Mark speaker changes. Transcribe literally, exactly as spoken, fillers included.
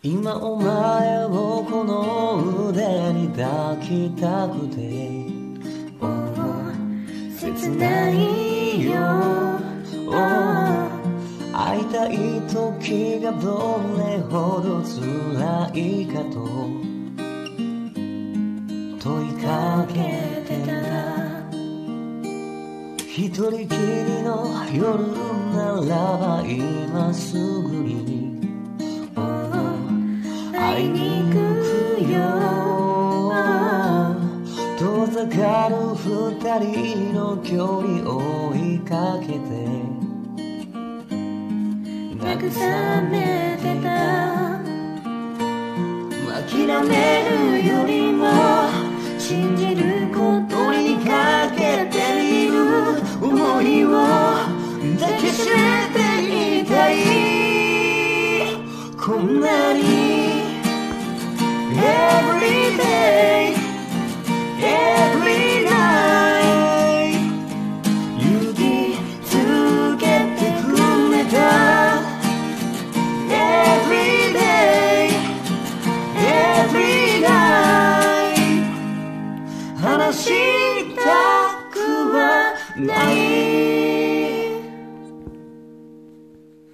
Speaker 1: 今お前をこの腕に抱きたくて、oh, 切ないよ、oh、会いたい時がどれほど辛いかと問いかけてた。一人きりの夜ならば今すぐに、oh、会いに行くよ。遠ざかる二人の距離を追いかけて慰めてた。諦めるよりも信じることにかけてみる。思いを抱きしめていたい。こんなに Every day Every night 勇気づけてくれた。 Every day Every night 話したくはない。